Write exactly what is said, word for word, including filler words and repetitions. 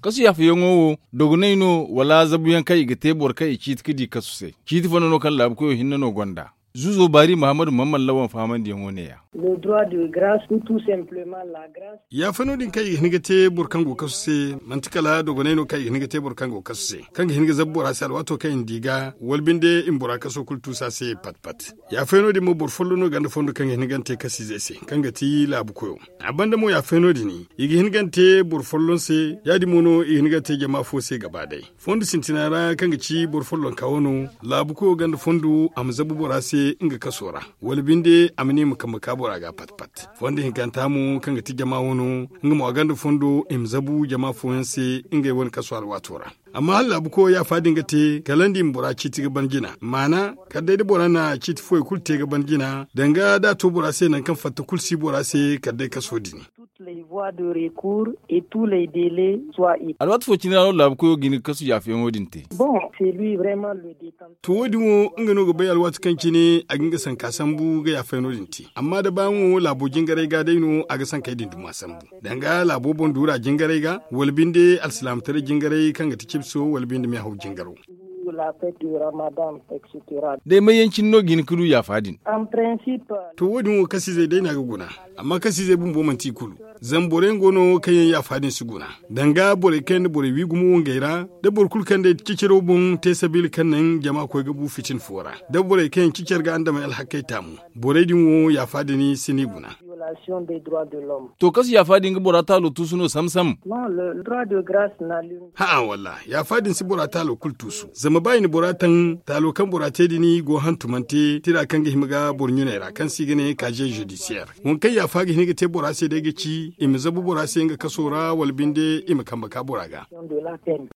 kasu ya fi yango dogunaino wala zabuyan kai ga tebor kai ci tikidi kasu sai ci tifano no kan labu ko hinna no gonda Zuzo Bari Muhammadu Mamman Lawan faman da yango ne ya. Le droit de grâce ou tout simplement la grâce. Ya fano din kai hinga te burkango kasuse mantikala dogoneno kai hinga te burkango kasuse. Kanga hinga zabbura sal wato kai indiga walbinde imbura kaso kultu sa se pat pat. Ya fano din mo burfollo no ganda fondo kanga hinga te kasize se. Kanga ti labu koyo. Abanda mo ya fano din ni igi hinga te burfollon se ya di mono hinga te jama fo se gaba dai. Fondo sintinara kanga ci burfollon kawono labu koyo ganda fondo amzabu bura se inga kasora walbinde amini mukamaka bora ga patpat fondo hinkanta mu kanga ti jama wono inga mo ganda fondo imzabu jama fonse inga won kaswar watora amma Allah bu ko ya fadin gate kalandi mbora chiti ga bangina mana kadai da bora na chiti foi kulte ga bangina danga da to bora sai nan kan fatta kulsi bora sai kadai kaso dini les voies de recours et tous les délais soient établis. Alors faut qu'il y ait ko gini kasu ya fi ngodinte. Bon, c'est lui vraiment le détenteur. To wodi mo ngano go bayal wat kanki ne a ginga san kasambu ga ya fi ngodinte. Amma da bawo labo jingare ga daino a ga san kai dindu masambu. Danga labo bondura jingare ga walbinde alislam tare jingare kan ga tikipso walbinde me hawo jingaro. La fête du Ramadan, et cetera. Dai mai yancin no gini kulu ya fadin. En principe. To wodi mo kasi zai daina ga guna. Amma kasi zai bumbo manti kulu. Zamboren gono kayan ya fadin su guna. Danga bore kan bore wi gumu wongaira da bor kulkan da kiciro bun te sabil kan nan jama ko ga bu fitin fora. Da bore kan kicir ga anda mai alhakai tamu. Bore din wo ya fadini sini guna. Des droits de l'homme. To kasu ya fadin ga borata lo tusuno samsam. Non, le droit de grâce n'a lieu. Ha walla ya fadin si borata lo kultusu. Zama bayini boratan talo kan borate dini go hantumante tira kan ga himiga bornyuna ra kan sigene kaje judiciaire. Won kai ya fagi hiniga te borase da gici imizabu borase nga kasora walbinde imkamba ka boraga.